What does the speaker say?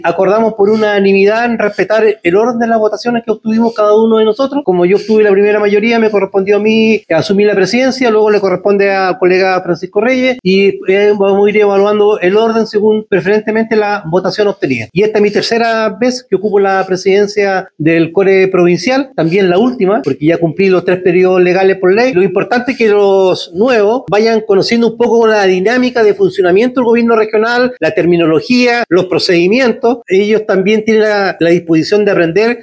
acordamos por unanimidad en respetar el orden de las votaciones que obtuvimos cada uno de nosotros. Como yo obtuve la primera mayoría, me correspondió a mí asumir la presidencia, luego le corresponde al colega Francisco Reyes y vamos a ir evaluando el orden según preferentemente la votación obtenida. Y esta es mi tercera vez que ocupo la presidencia del CORE provincial, también la última, porque ya cumplí los 3 periodos legales por ley. Lo importante es que los nuevos vayan conociendo un poco la dinámica de funcionamiento del gobierno regional, la terminología, los procedimientos. Ellos también tienen la disposición de aprender